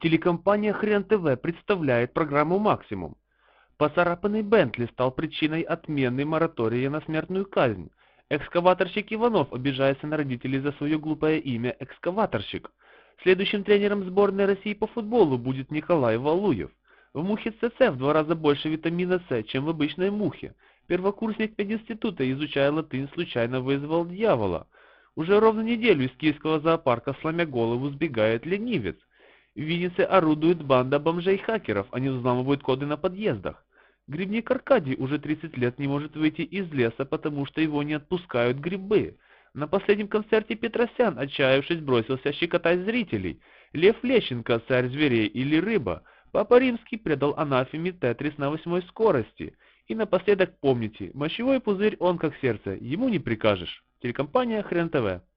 Телекомпания Хрен ТВ представляет программу «Максимум». Поцарапанный Бентли стал причиной отмены моратория на смертную казнь. Экскаваторщик Иванов обижается на родителей за свое глупое имя «Экскаваторщик». Следующим тренером сборной России по футболу будет Николай Валуев. В мухе ЦЦ в 2 раза больше витамина С, чем в обычной мухе. Первокурсник пединститута, изучая латынь, случайно вызвал дьявола. Уже ровно неделю из киевского зоопарка, сломя голову, сбегает ленивец. В Виннице орудует банда бомжей-хакеров, они взламывают коды на подъездах. Грибник Аркадий уже 30 лет не может выйти из леса, потому что его не отпускают грибы. На последнем концерте Петросян, отчаявшись, бросился щекотать зрителей. Лев Лещенко, царь зверей или рыба. Папа Римский предал анафеме Тетрис на 8-й скорости. И напоследок помните, мочевой пузырь он как сердце, ему не прикажешь. Телекомпания Хрен ТВ.